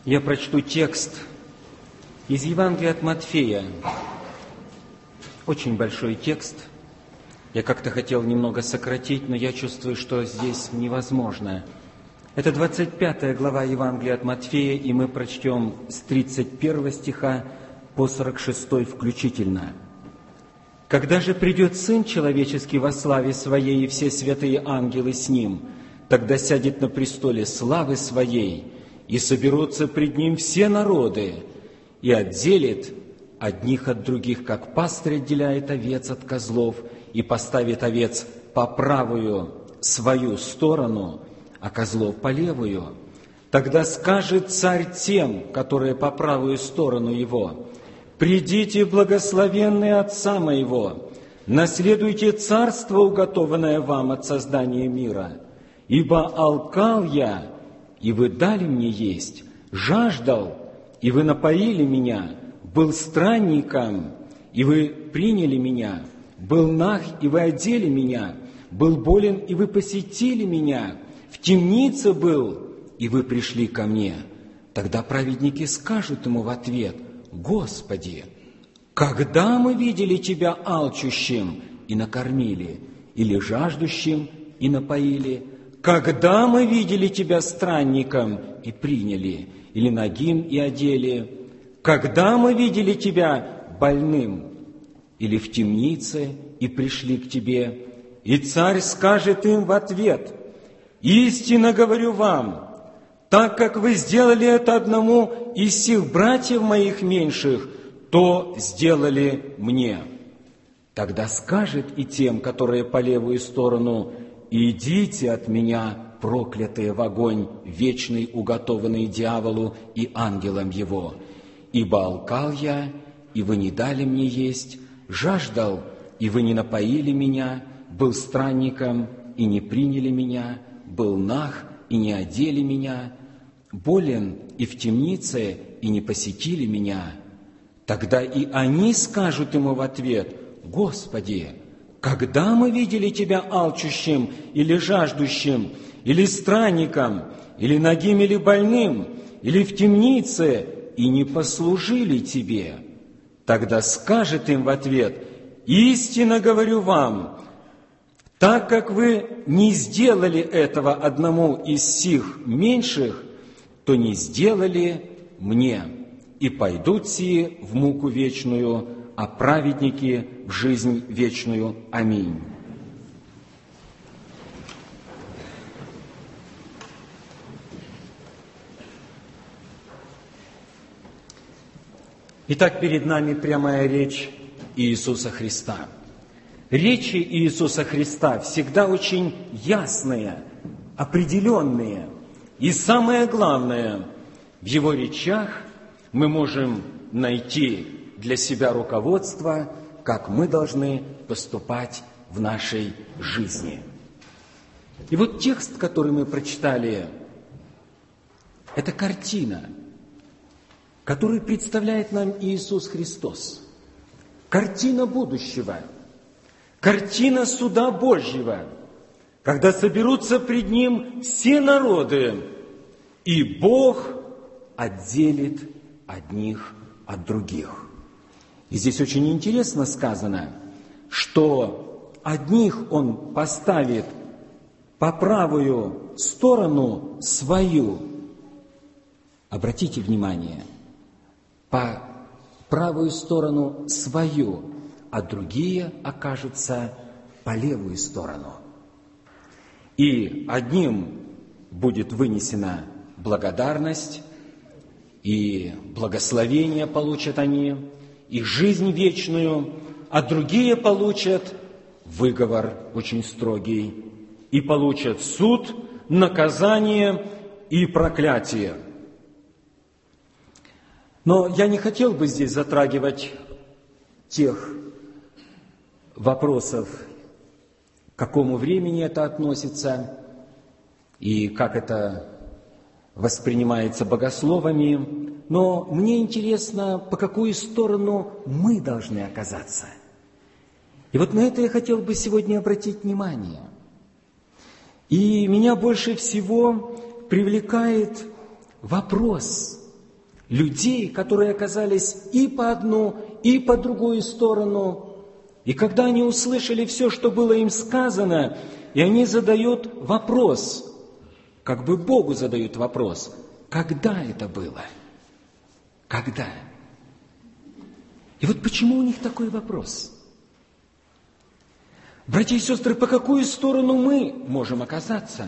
Я прочту текст из Евангелия от Матфея. Очень большой текст. Я как-то хотел немного сократить, но я чувствую, что здесь невозможно. Это 25 глава Евангелия от Матфея, и мы прочтем с 31 стиха по 46 включительно. «Когда же придет Сын Человеческий во славе Своей и все святые ангелы с Ним, тогда сядет на престоле славы Своей, и соберутся пред Ним все народы, и отделит одних от других, как пастырь отделяет овец от козлов, и поставит овец по правую свою сторону, а козлов по левую. Тогда скажет царь тем, которые по правую сторону его: «Придите, благословенные Отца моего, наследуйте царство, уготованное вам от создания мира. Ибо алкал я, и вы дали мне есть, жаждал, и вы напоили меня, был странником, и вы приняли меня, был наг, и вы одели меня, был болен, и вы посетили меня, в темнице был, и вы пришли ко мне». Тогда праведники скажут ему в ответ: «Господи, когда мы видели Тебя алчущим и накормили, или жаждущим и напоили? Когда мы видели Тебя странником и приняли, или нагим и одели? Когда мы видели Тебя больным или в темнице и пришли к Тебе?» И царь скажет им в ответ: «Истинно говорю вам, так как вы сделали это одному из сих братьев моих меньших, то сделали мне». Тогда скажет и тем, которые по левую сторону: «Идите от меня, проклятые, в огонь вечный, уготованный дьяволу и ангелам его. Ибо алкал я, и вы не дали мне есть, жаждал, и вы не напоили меня, был странником, и не приняли меня, был наг, и не одели меня, болен и в темнице, и не посетили меня». Тогда и они скажут ему в ответ: «Господи, когда мы видели Тебя алчущим или жаждущим, или странником, или нагим, или больным, или в темнице, и не послужили Тебе?» Тогда скажет им в ответ: «Истинно говорю вам, так как вы не сделали этого одному из сих меньших, то не сделали мне, и пойдут сии в муку вечную, а праведники в жизнь вечную. Аминь». Итак, перед нами прямая речь Иисуса Христа. Речи Иисуса Христа всегда очень ясные, определенные. И самое главное, в Его речах мы можем найти для себя руководство, как мы должны поступать в нашей жизни. И вот текст, который мы прочитали, это картина, которую представляет нам Иисус Христос. Картина будущего, картина суда Божьего, когда соберутся пред Ним все народы, и Бог отделит одних от других. И здесь очень интересно сказано, что одних Он поставит по правую сторону свою. Обратите внимание, по правую сторону свою, а другие окажутся по левую сторону. И одним будет вынесена благодарность, и благословение получат они, и жизнь вечную, а другие получат выговор очень строгий, и получат суд, наказание и проклятие. Но я не хотел бы здесь затрагивать тех вопросов, к какому времени это относится и как это воспринимается богословами, но мне интересно, по какую сторону мы должны оказаться. И вот на это я хотел бы сегодня обратить внимание. И меня больше всего привлекает вопрос, людей, которые оказались и по одну, и по другую сторону. И когда они услышали все, что было им сказано, и они задают вопрос, как бы Богу задают вопрос, когда это было? Когда? И вот почему у них такой вопрос? Братья и сестры, по какую сторону мы можем оказаться?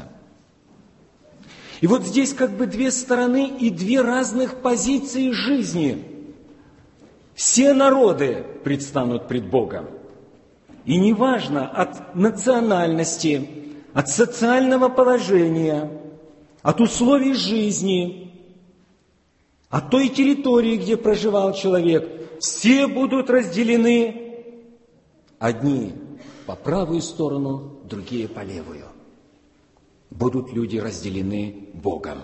И вот здесь как бы две стороны и две разных позиции жизни. Все народы предстанут пред Богом. И неважно от национальности, от социального положения, от условий жизни, от той территории, где проживал человек, все будут разделены, одни по правую сторону, другие по левую. Будут люди разделены Богом.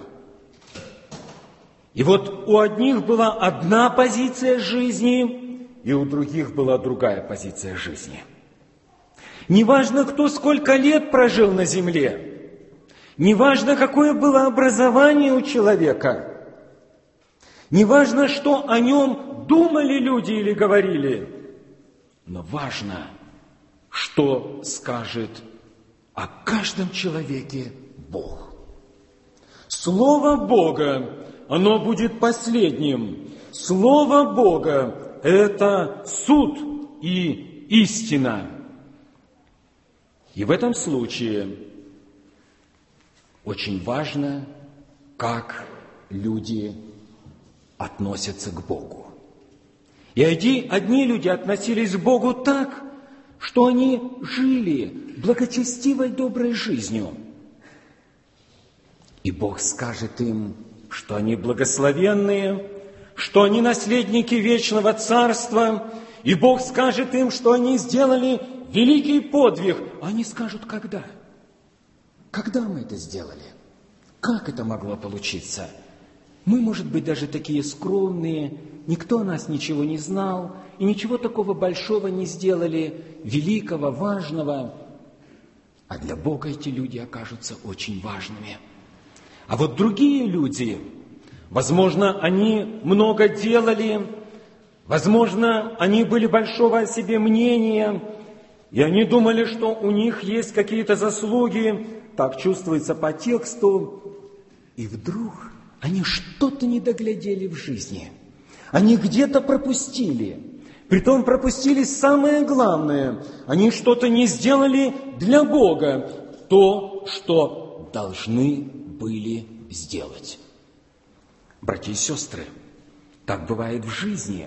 И вот у одних была одна позиция жизни, и у других была другая позиция жизни. Неважно, кто сколько лет прожил на земле, неважно, какое было образование у человека, неважно, что о нем думали люди или говорили, но важно, что скажет о каждом человеке Бог. Слово Бога, оно будет последним. Слово Бога – это суд и истина. И в этом случае очень важно, как люди относятся к Богу. И одни люди относились к Богу так, что они жили благочестивой, доброй жизнью. И Бог скажет им, что они благословенные, что они наследники вечного царства, и Бог скажет им, что они сделали великий подвиг. А они скажут, когда? Когда мы это сделали? Как это могло получиться? Мы, может быть, даже такие скромные, никто о нас ничего не знал, и ничего такого большого не сделали, великого, важного. А для Бога эти люди окажутся очень важными. А вот другие люди, возможно, они много делали, возможно, они были большого о себе мнения, и они думали, что у них есть какие-то заслуги, так чувствуется по тексту, и вдруг они что-то не доглядели в жизни. Они где-то пропустили. Притом пропустили самое главное. Они что-то не сделали для Бога. То, что должны были сделать. Братья и сестры, так бывает в жизни.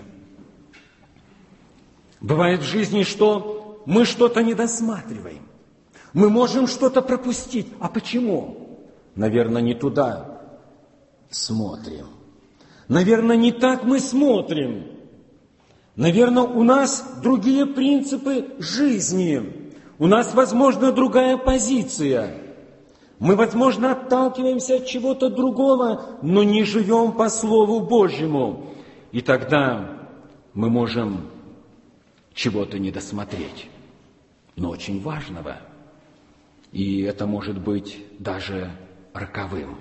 Бывает в жизни, что мы что-то не досматриваем. Мы можем что-то пропустить. А почему? Наверное, не туда смотрим. Наверное, не так мы смотрим. Наверное, у нас другие принципы жизни. У нас, возможно, другая позиция. Мы, возможно, отталкиваемся от чего-то другого, но не живем по Слову Божьему. И тогда мы можем чего-то не досмотреть, но очень важного. И это может быть даже роковым.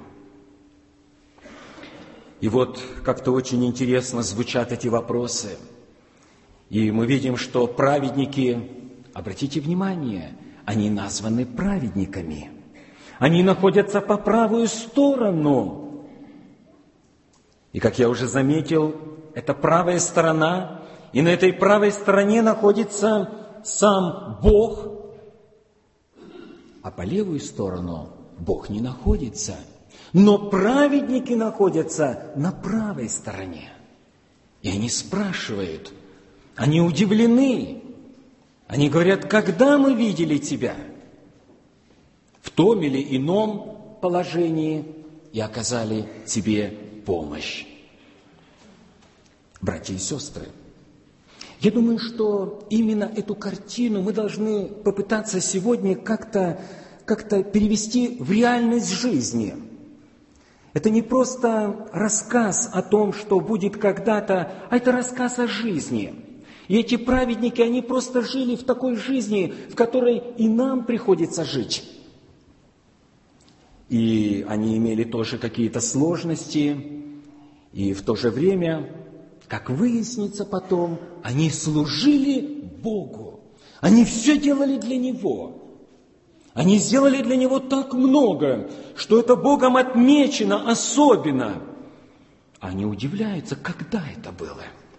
И вот как-то очень интересно звучат эти вопросы. И мы видим, что праведники, обратите внимание, они названы праведниками. Они находятся по правую сторону. И, как я уже заметил, это правая сторона, и на этой правой стороне находится сам Бог, а по левую сторону Бог не находится. Но праведники находятся на правой стороне. И они спрашивают, они удивлены. Они говорят, когда мы видели тебя в том или ином положении и оказали тебе помощь. Братья и сестры, я думаю, что именно эту картину мы должны попытаться сегодня как-то перевести в реальность жизни. Это не просто рассказ о том, что будет когда-то, а это рассказ о жизни. И эти праведники, они просто жили в такой жизни, в которой и нам приходится жить. И они имели тоже какие-то сложности, И в то же время, как выяснится потом, они служили Богу. Они все делали для Него. Они сделали для Него так много, что это Богом отмечено особенно. Они удивляются, когда это было.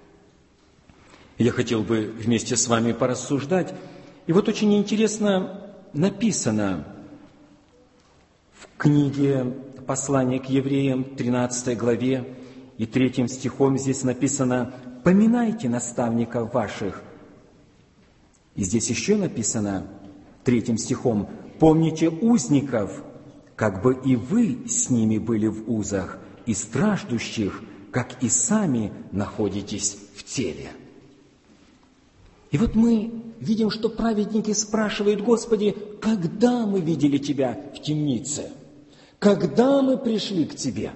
Я хотел бы вместе с вами порассуждать. И вот очень интересно написано в книге «Послание к евреям», 13 главе и 3 стихом здесь написано: «Поминайте наставников ваших». И здесь еще написано 3 стихом: «Помните узников, как бы и вы с ними были в узах, и страждущих, как и сами находитесь в теле». И вот мы видим, что праведники спрашивают: «Господи, когда мы видели Тебя в темнице? Когда мы пришли к Тебе?»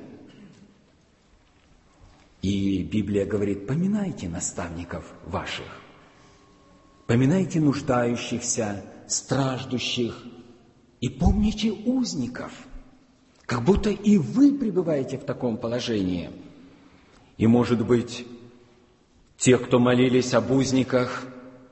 И Библия говорит: поминайте наставников ваших, поминайте нуждающихся, страждущих, и помните узников, как будто и вы пребываете в таком положении. И, может быть, те, кто молились об узниках,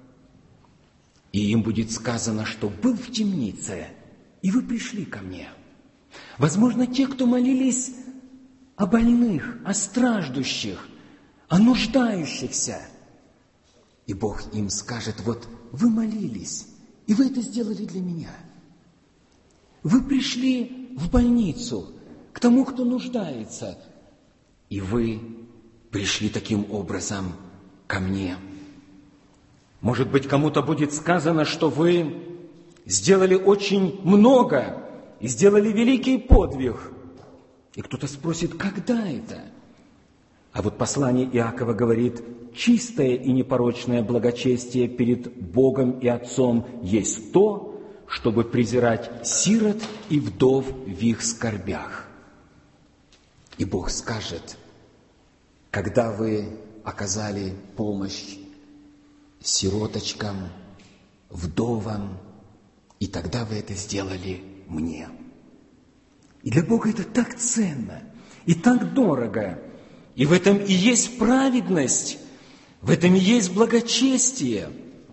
и им будет сказано, что был в темнице, и вы пришли ко мне. Возможно, те, кто молились о больных, о страждущих, о нуждающихся, и Бог им скажет: вот вы молились, и вы это сделали для меня. Вы пришли в больницу к тому, кто нуждается, и вы пришли таким образом ко мне. Может быть, кому-то будет сказано, что вы сделали очень много и сделали великий подвиг. И кто-то спросит: когда это? А вот послание Иакова говорит: чистое и непорочное благочестие перед Богом и Отцом есть то, чтобы презирать сирот и вдов в их скорбях. И Бог скажет: когда вы оказали помощь сироточкам, вдовам, и тогда вы это сделали мне. И для Бога это так ценно и так дорого. И в этом и есть праведность, в этом и есть благочестие.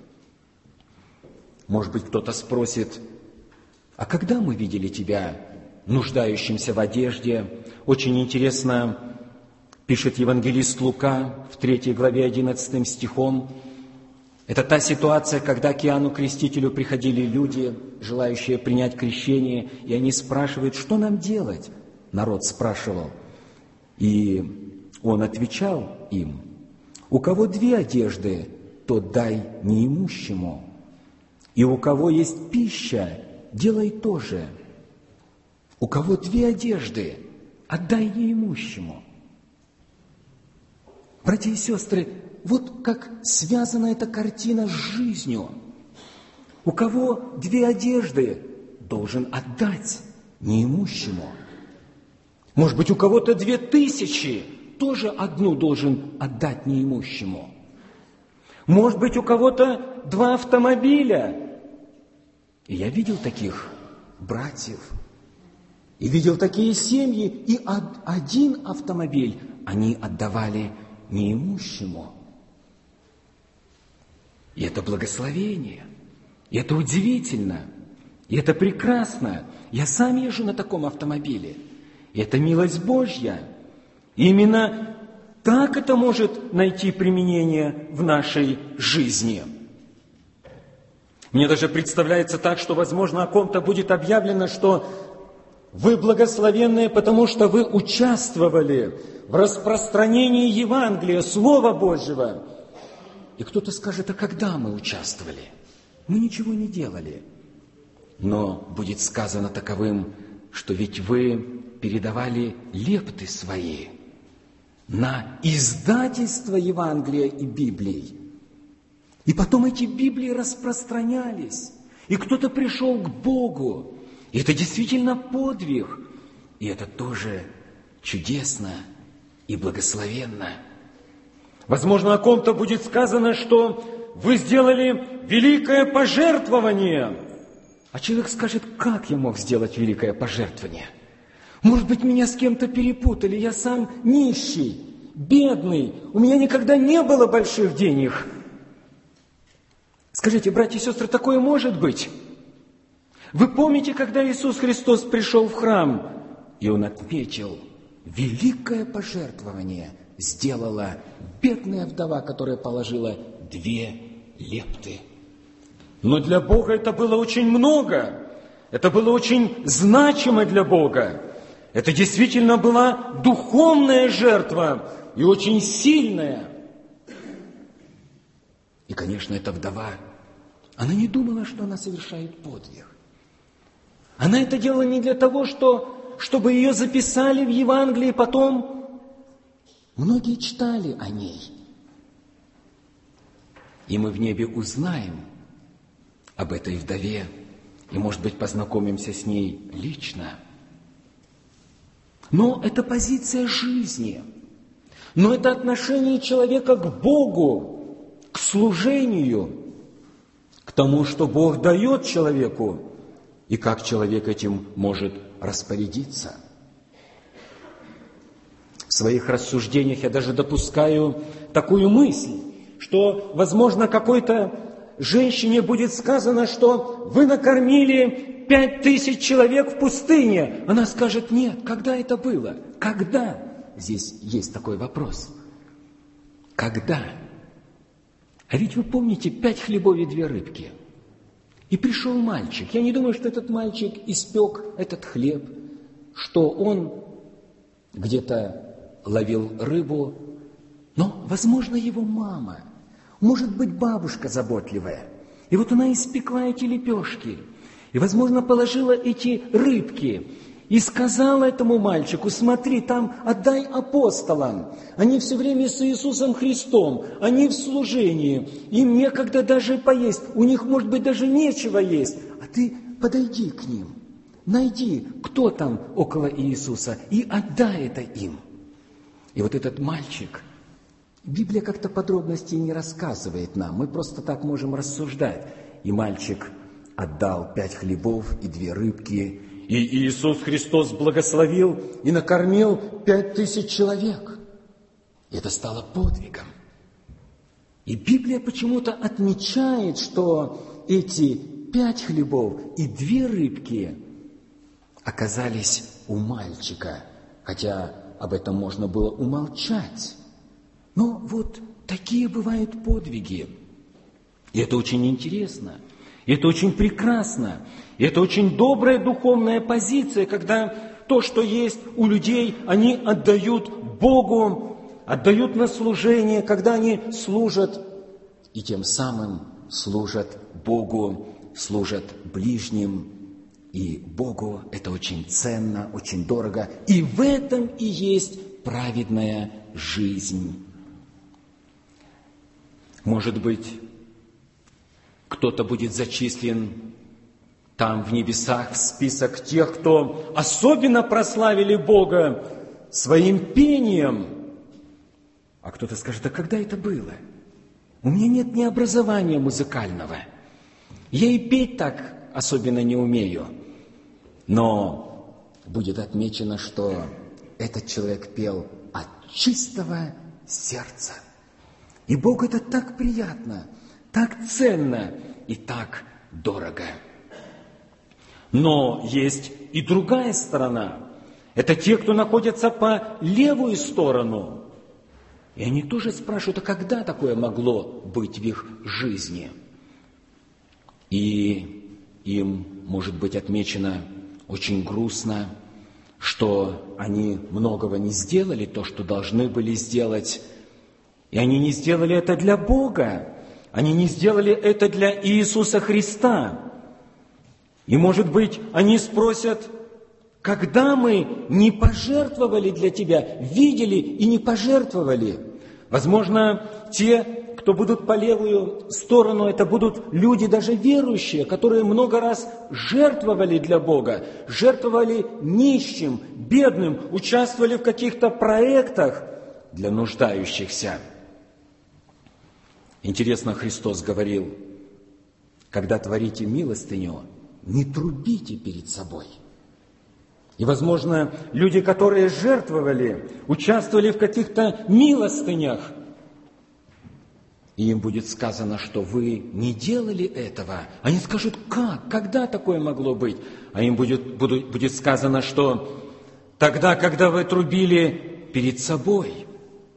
Может быть, кто-то спросит: а когда мы видели тебя нуждающимся в одежде? Очень интересно пишет евангелист Лука в 3 главе 11 стихом. Это та ситуация, когда к Иоанну Крестителю приходили люди, желающие принять крещение, и они спрашивают: что нам делать? Народ спрашивал. И он отвечал им: у кого 2 одежды, тот дай неимущему. И у кого есть пища, делай то же. У кого 2 одежды, отдай неимущему. Братья и сестры, вот как связана эта картина с жизнью. У кого 2 одежды, должен отдать неимущему. Может быть, у кого-то 2000, тоже одну должен отдать неимущему. Может быть, у кого-то 2 автомобиля. И я видел таких братьев, и видел такие семьи, и 1 автомобиль они отдавали неимущему. И это благословение, и это удивительно, и это прекрасно. Я сам езжу на таком автомобиле, и это милость Божья. И именно так это может найти применение в нашей жизни. Мне даже представляется так, что, возможно, о ком-то будет объявлено, что вы благословенные, потому что вы участвовали в распространении Евангелия, Слова Божьего. И кто-то скажет: а когда мы участвовали? Мы ничего не делали. Но будет сказано таковым, что ведь вы передавали лепты свои на издательство Евангелия и Библии. И потом эти Библии распространялись, и кто-то пришел к Богу. И это действительно подвиг, и это тоже чудесно и благословенно. Возможно, о ком-то будет сказано, что вы сделали великое пожертвование. А человек скажет: как я мог сделать великое пожертвование? Может быть, меня с кем-то перепутали, я сам нищий. бедный, у меня никогда не было больших денег. Скажите, братья и сестры, такое может быть? Вы помните, когда Иисус Христос пришел в храм, и Он отметил, великое пожертвование сделала бедная вдова, которая положила 2 лепты. Но для Бога это было очень много. Это было очень значимо для Бога. Это действительно была духовная жертва и очень сильная. И, конечно, эта вдова, она не думала, что она совершает подвиг. Она это делала не для того, чтобы ее записали в Евангелии, потом многие читали о ней. И мы в небе узнаем об этой вдове, и, может быть, познакомимся с ней лично. Но это позиция жизни, но это отношение человека к Богу, к служению, к тому, что Бог дает человеку, и как человек этим может распорядиться. В своих рассуждениях я даже допускаю такую мысль, что, возможно, какой-то женщине будет сказано, что вы накормили 5000 человек в пустыне. Она скажет, нет, когда это было? Когда? Здесь есть такой вопрос. Когда? А ведь вы помните 5 хлебов и 2 рыбки. И пришел мальчик. Я не думаю, что этот мальчик испек этот хлеб, что он где-то ловил рыбу. Но, возможно, его мама, может быть, бабушка заботливая. И вот она испекла эти лепешки. И, возможно, положила эти рыбки. И сказала этому мальчику, смотри, там отдай апостолам. Они все время с Иисусом Христом, они в служении. Им некогда даже поесть, у них, может быть, даже нечего есть. А ты подойди к ним, найди, кто там около Иисуса, и отдай это им. И вот этот мальчик, Библия как-то подробностей не рассказывает нам, мы просто так можем рассуждать. И мальчик отдал 5 хлебов и 2 рыбки, и Иисус Христос благословил и накормил 5000 человек. И это стало подвигом. И Библия почему-то отмечает, что эти 5 хлебов и 2 рыбки оказались у мальчика, хотя об этом можно было умолчать. Но вот такие бывают подвиги. И это очень интересно, и это очень прекрасно. И это очень добрая духовная позиция, когда то, что есть у людей, они отдают Богу, отдают на служение, когда они служат, и тем самым служат Богу, служат ближним. И Богу это очень ценно, очень дорого. И в этом и есть праведная жизнь. Может быть, кто-то будет зачислен там в небесах в список тех, кто особенно прославили Бога своим пением. А кто-то скажет, а когда это было? У меня нет ни образования музыкального. Я и петь так особенно не умею. Но будет отмечено, что этот человек пел от чистого сердца. И Богу это так приятно, так ценно и так дорого. Но есть и другая сторона. Это те, кто находится по левую сторону. И они тоже спрашивают, а когда такое могло быть в их жизни? И им может быть отмечено очень грустно, что они многого не сделали, то, что должны были сделать. И они не сделали это для Бога. Они не сделали это для Иисуса Христа. И, может быть, они спросят, когда мы не пожертвовали для Тебя, видели и не пожертвовали? Возможно, те, кто будут по левую сторону, это будут люди даже верующие, которые много раз жертвовали для Бога, жертвовали нищим, бедным, участвовали в каких-то проектах для нуждающихся. Интересно, Христос говорил, когда творите милостыню, не трубите перед собой. И, возможно, люди, которые жертвовали, участвовали в каких-то милостынях, и им будет сказано, что вы не делали этого. Они скажут, как? Когда такое могло быть? А им будет сказано, что тогда, когда вы трубили перед собой.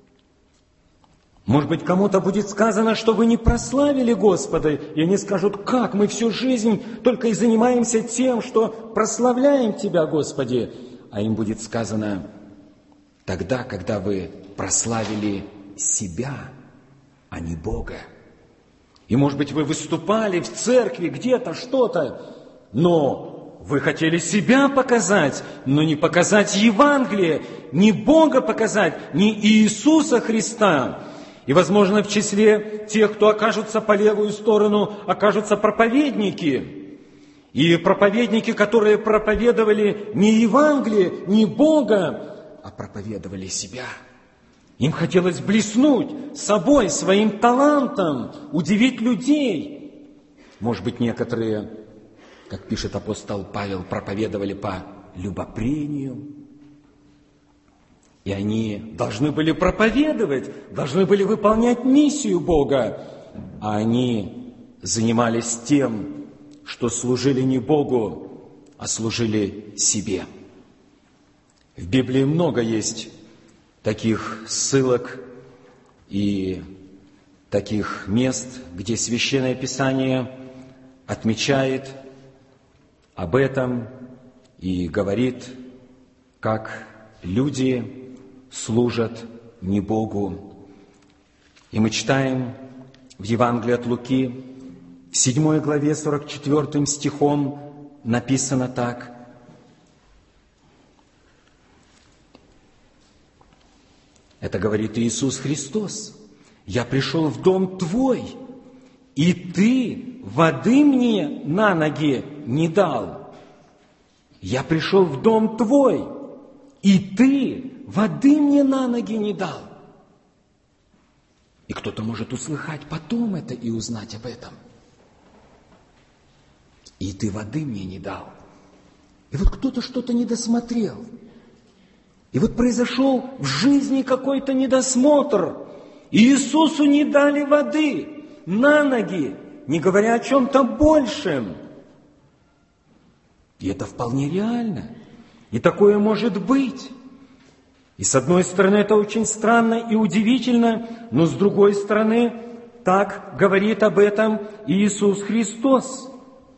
Может быть, кому-то будет сказано, что вы не прославили Господа, и они скажут, как? Мы всю жизнь только и занимаемся тем, что прославляем Тебя, Господи. А им будет сказано, тогда, когда вы прославили себя, а не Бога. И, может быть, вы выступали в церкви где-то, что-то, но вы хотели себя показать, но не показать Евангелие, не Бога показать, не Иисуса Христа. И, возможно, в числе тех, кто окажутся по левую сторону, окажутся проповедники. И проповедники, которые проповедовали не Евангелие, не Бога, а проповедовали себя. Им хотелось блеснуть собой, своим талантом, удивить людей. Может быть, некоторые, как пишет апостол Павел, проповедовали по любопрению. И они должны были проповедовать, должны были выполнять миссию Бога. А они занимались тем, что служили не Богу, а служили себе. В Библии много есть таких ссылок и таких мест, где Священное Писание отмечает об этом и говорит, как люди служат не Богу. И мы читаем в Евангелии от Луки, в 7 главе 44 стихом написано так. Это говорит Иисус Христос. «Я пришел в дом твой, и ты воды мне на ноги не дал. Я пришел в дом твой, и ты воды мне на ноги не дал». И кто-то может услыхать потом это и узнать об этом. «И ты воды мне не дал». И вот кто-то что-то не досмотрел. И вот произошел в жизни какой-то недосмотр. И Иисусу не дали воды на ноги, не говоря о чем-то большем. И это вполне реально. И такое может быть. И с одной стороны, это очень странно и удивительно, но с другой стороны, так говорит об этом Иисус Христос.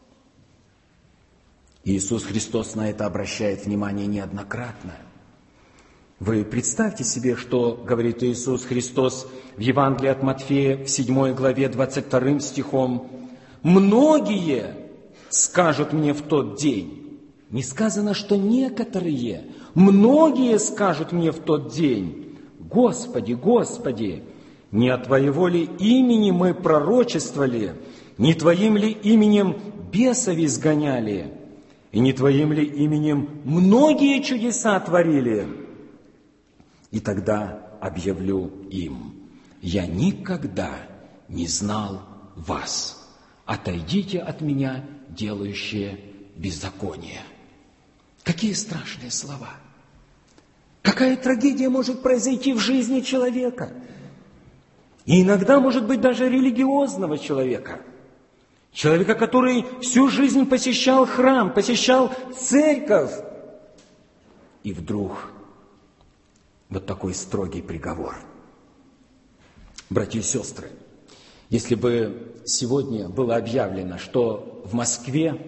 Иисус Христос на это обращает внимание неоднократно. Вы представьте себе, что говорит Иисус Христос в Евангелии от Матфея, в 7 главе 22 стихом. «Многие скажут мне в тот день». Не сказано, что некоторые. «Многие скажут мне в тот день: Господи, Господи, не от Твоего ли имени мы пророчествовали, не Твоим ли именем бесов изгоняли, и не Твоим ли именем многие чудеса творили? И тогда объявлю им: я никогда не знал вас. Отойдите от меня, делающие беззаконие». Какие страшные слова! Какая трагедия может произойти в жизни человека? И иногда, может быть, даже религиозного человека. Человека, который всю жизнь посещал храм, посещал церковь. И вдруг вот такой строгий приговор. Братья и сестры, если бы сегодня было объявлено, что в Москве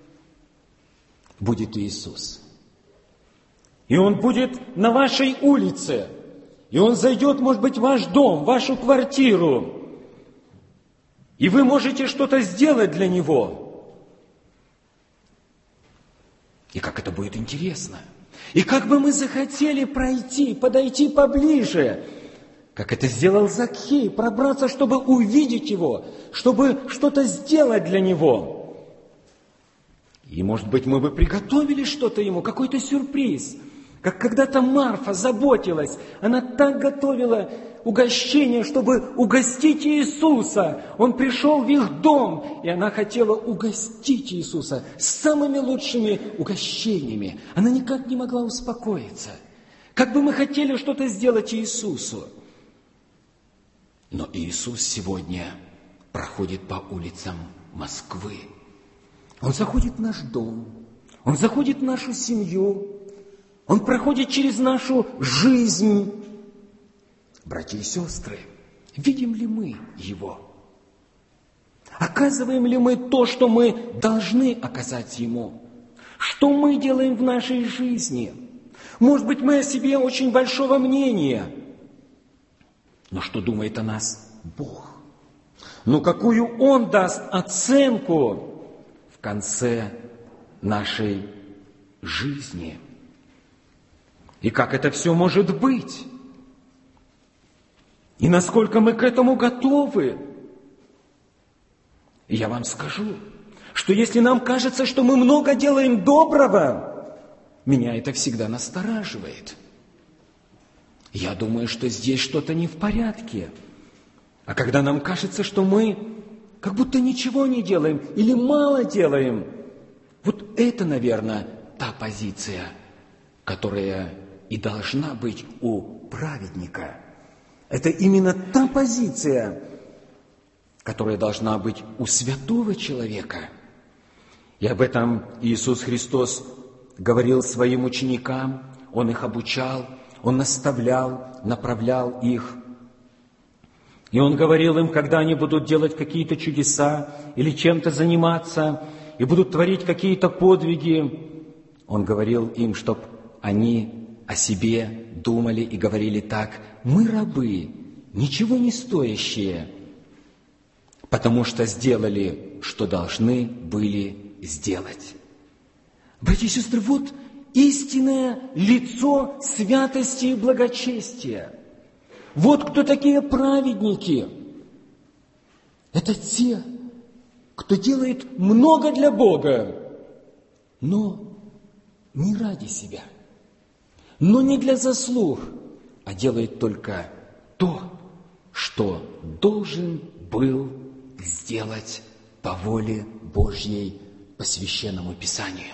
будет Иисус, и Он будет на вашей улице, и Он зайдет, может быть, в ваш дом, в вашу квартиру, и вы можете что-то сделать для Него. И как это будет интересно! И как бы мы захотели пройти, подойти поближе, как это сделал Закхей, пробраться, чтобы увидеть Его, чтобы что-то сделать для Него. И, может быть, мы бы приготовили что-то Ему, какой-то сюрприз. Как когда-то Марфа заботилась, она так готовила угощение, чтобы угостить Иисуса. Он пришел в их дом, и она хотела угостить Иисуса самыми лучшими угощениями. Она никак не могла успокоиться. Как бы мы хотели что-то сделать Иисусу. Но Иисус сегодня проходит по улицам Москвы. Он заходит в наш дом, Он заходит в нашу семью, Он проходит через нашу жизнь. Братья и сестры, видим ли мы Его? Оказываем ли мы то, что мы должны оказать Ему? Что мы делаем в нашей жизни? Может быть, мы о себе очень большого мнения. Но что думает о нас Бог? Но какую Он даст оценку в конце нашей жизни? И как это все может быть? И насколько мы к этому готовы? И я вам скажу, что если нам кажется, что мы много делаем доброго, меня это всегда настораживает. Я думаю, что здесь что-то не в порядке. А когда нам кажется, что мы как будто ничего не делаем или мало делаем, вот это, наверное, та позиция, которая и должна быть у праведника. Это именно та позиция, которая должна быть у святого человека. И об этом Иисус Христос говорил своим ученикам, Он их обучал, Он наставлял, направлял их. И Он говорил им, когда они будут делать какие-то чудеса или чем-то заниматься, и будут творить какие-то подвиги, Он говорил им, чтобы они о себе думали и говорили так: мы рабы, ничего не стоящие, потому что сделали, что должны были сделать. Братья и сестры, вот истинное лицо святости и благочестия. Вот кто такие праведники. Это те, кто делает много для Бога, но не ради себя, но не для заслуг, а делает только то, что должен был сделать по воле Божьей, по Священному Писанию.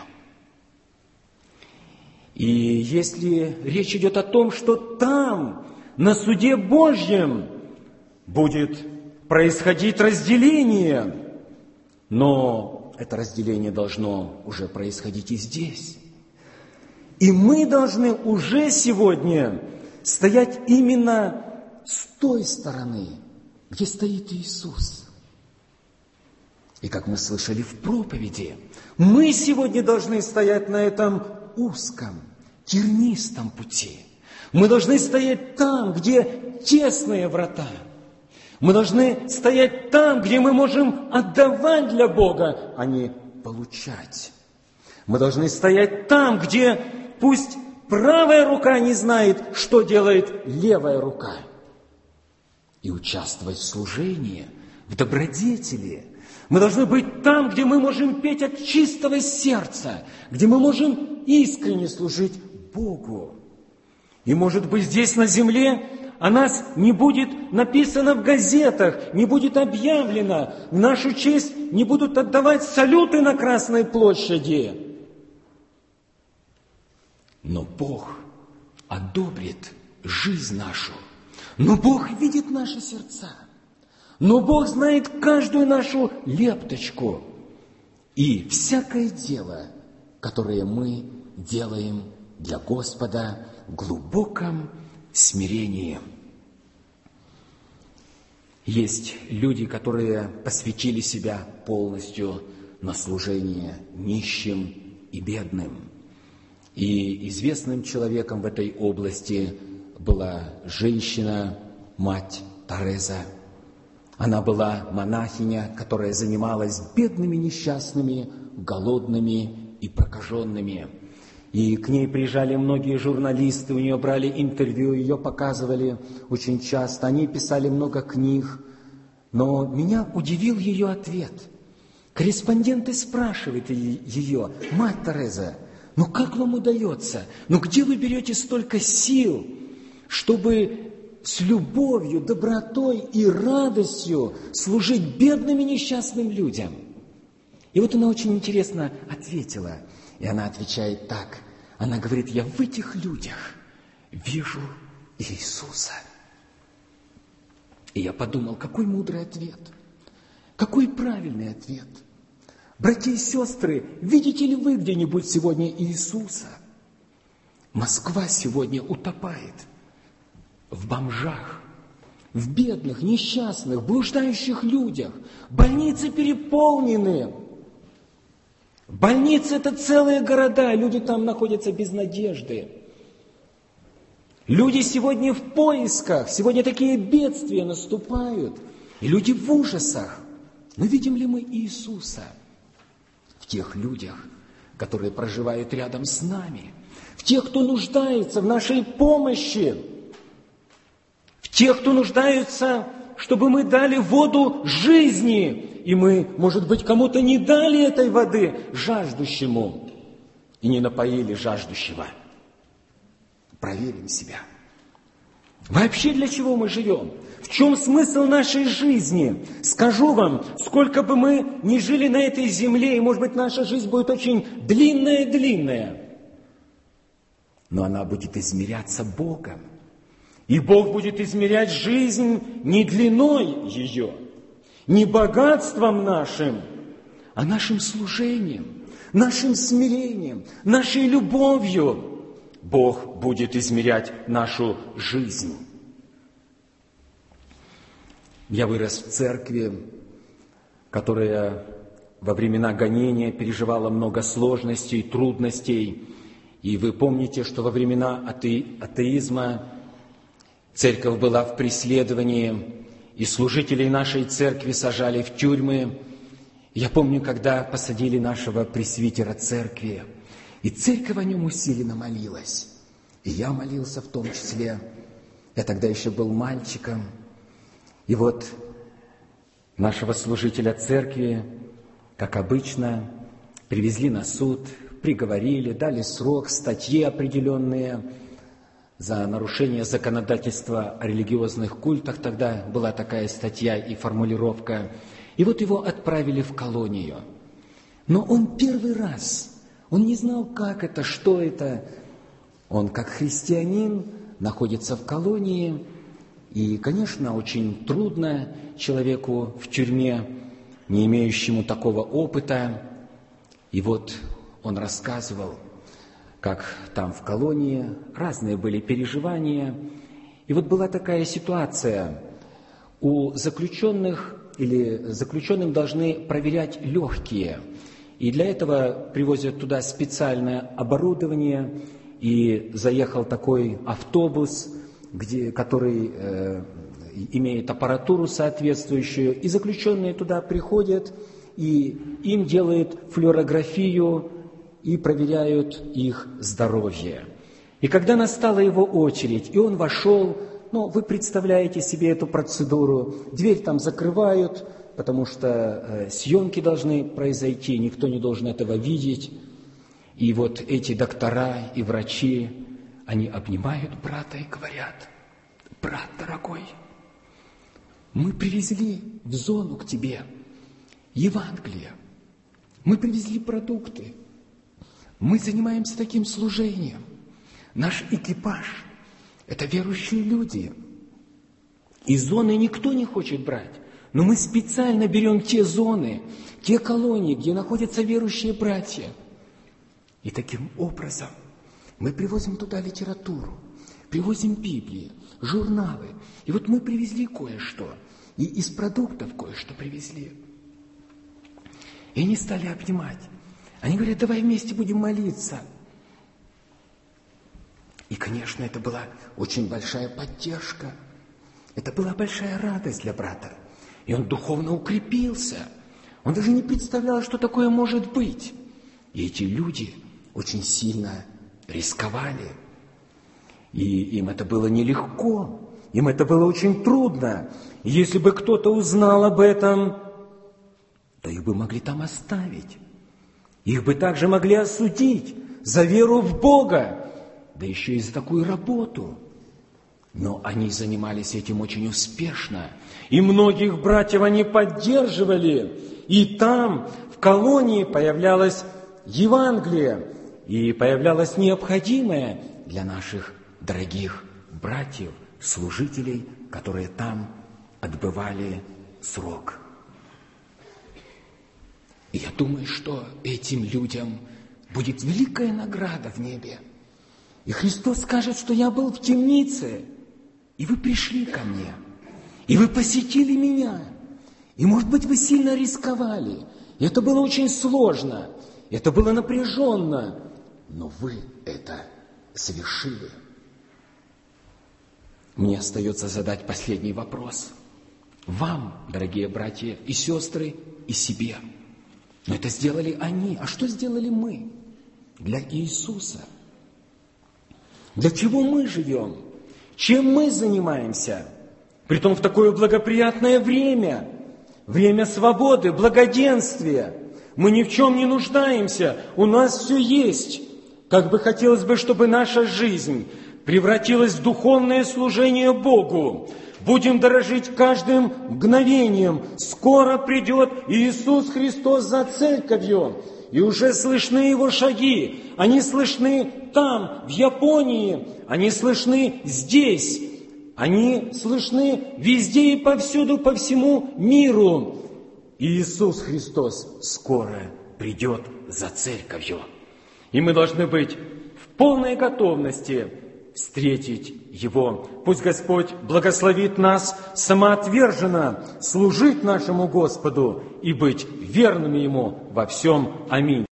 И если речь идет о том, что там, на суде Божьем, будет происходить разделение, но это разделение должно уже происходить и здесь. И мы должны уже сегодня стоять именно с той стороны, где стоит Иисус. И как мы слышали в проповеди, мы сегодня должны стоять на этом узком, тернистом пути. Мы должны стоять там, где тесные врата. Мы должны стоять там, где мы можем отдавать для Бога, а не получать. Мы должны стоять там, где пусть правая рука не знает, что делает левая рука. И участвовать в служении, в добродетели. Мы должны быть там, где мы можем петь от чистого сердца, где мы можем искренне служить Богу. И, может быть, здесь на земле о нас не будет написано в газетах, не будет объявлено, в нашу честь не будут отдавать салюты на Красной площади. Но Бог одобрит жизнь нашу. Но Бог видит наши сердца. Но Бог знает каждую нашу лепточку. И всякое дело, которое мы делаем для Господа в глубоком смирении. Есть люди, которые посвятили себя полностью на служение нищим и бедным. И известным человеком в этой области была женщина, мать Тереза. Она была монахиня, которая занималась бедными, несчастными, голодными и прокаженными. И к ней приезжали многие журналисты, у нее брали интервью, ее показывали очень часто. Они писали много книг. Но меня удивил ее ответ. Корреспонденты спрашивают ее: «Мать Тереза, Ну как вам удается? Ну где вы берете столько сил, чтобы с любовью, добротой и радостью служить бедным и несчастным людям? И вот она очень интересно ответила. И она отвечает так. Она говорит: я в этих людях вижу Иисуса. И я подумал, какой мудрый ответ, какой правильный ответ. Братья и сестры, видите ли вы где-нибудь сегодня Иисуса? Москва сегодня утопает в бомжах, в бедных, несчастных, блуждающих людях. Больницы переполнены. Больницы – это целые города, люди там находятся без надежды. Люди сегодня в поисках, сегодня такие бедствия наступают, и люди в ужасах. Но видим ли мы Иисуса в тех людях, которые проживают рядом с нами, в тех, кто нуждается в нашей помощи, в тех, кто нуждается, чтобы мы дали воду жизни, и мы, может быть, кому-то не дали этой воды жаждущему и не напоили жаждущего. Проверим себя. Вообще для чего мы живем? В чем смысл нашей жизни? Скажу вам, сколько бы мы ни жили на этой земле, и, может быть, наша жизнь будет очень длинная, но она будет измеряться Богом. И Бог будет измерять жизнь не длиной ее, не богатством нашим, а нашим служением, нашим смирением, нашей любовью. Бог будет измерять нашу жизнь. Я вырос в церкви, которая во времена гонения переживала много сложностей, трудностей. И вы помните, что во времена атеизма церковь была в преследовании, и служителей нашей церкви сажали в тюрьмы. Я помню, когда посадили нашего пресвитера церкви, и церковь о нем усиленно молилась. И я молился в том числе. Я тогда еще был мальчиком. И вот нашего служителя церкви, как обычно, привезли на суд, приговорили, дали срок, статьи определенные за нарушение законодательства о религиозных культах. Тогда была такая статья и формулировка. И вот его отправили в колонию. Но он первый раз... Он не знал, как это, что это. Он, как христианин, находится в колонии. И, конечно, очень трудно человеку в тюрьме, не имеющему такого опыта. И вот он рассказывал, как там в колонии разные были переживания. И вот была такая ситуация. У заключенных или заключенным должны проверять легкие. И для этого привозят туда специальное оборудование, и заехал такой автобус, который имеет аппаратуру соответствующую, и заключенные туда приходят, и им делают флюорографию и проверяют их здоровье. И когда настала его очередь, и он вошел, вы представляете себе эту процедуру, дверь там закрывают, потому что съемки должны произойти, никто не должен этого видеть. И вот эти доктора и врачи, они обнимают брата и говорят: брат дорогой, мы привезли в зону к тебе Евангелие, мы привезли продукты, мы занимаемся таким служением. Наш экипаж – это верующие люди. И зоны никто не хочет брать. Но мы специально берем те зоны, те колонии, где находятся верующие братья. И таким образом мы привозим туда литературу, привозим Библии, журналы. И вот мы привезли кое-что. И из продуктов кое-что привезли. И они стали обнимать. Они говорят: давай вместе будем молиться. И, конечно, это была очень большая поддержка. Это была большая радость для брата. И он духовно укрепился. Он даже не представлял, что такое может быть. И эти люди очень сильно рисковали. И им это было нелегко. Им это было очень трудно. И если бы кто-то узнал об этом, то их бы могли там оставить. Их бы также могли осудить за веру в Бога, да еще и за такую работу. Но они занимались этим очень успешно, и многих братьев они поддерживали. И там, в колонии, появлялось Евангелие, и появлялось необходимое для наших дорогих братьев, служителей, которые там отбывали срок. И я думаю, что этим людям будет великая награда в небе. И Христос скажет, что я был в темнице, и вы пришли ко мне, и вы посетили меня. И, может быть, вы сильно рисковали. И это было очень сложно, это было напряженно, но вы это совершили. Мне остается задать последний вопрос. Вам, дорогие братья и сестры, и себе. Но это сделали они. А что сделали мы для Иисуса? Для чего мы живем? Чем мы занимаемся? Притом в такое благоприятное время. Время свободы, благоденствия. Мы ни в чем не нуждаемся. У нас все есть. Как бы хотелось бы, чтобы наша жизнь превратилась в духовное служение Богу. Будем дорожить каждым мгновением. Скоро придет Иисус Христос за церковью. И уже слышны Его шаги. Они слышны там, в Японии. Они слышны здесь. Они слышны везде и повсюду, по всему миру. Иисус Христос скоро придет за церковью. И мы должны быть в полной готовности встретить Его. Пусть Господь благословит нас самоотверженно служить нашему Господу и быть верными Ему во всем. Аминь.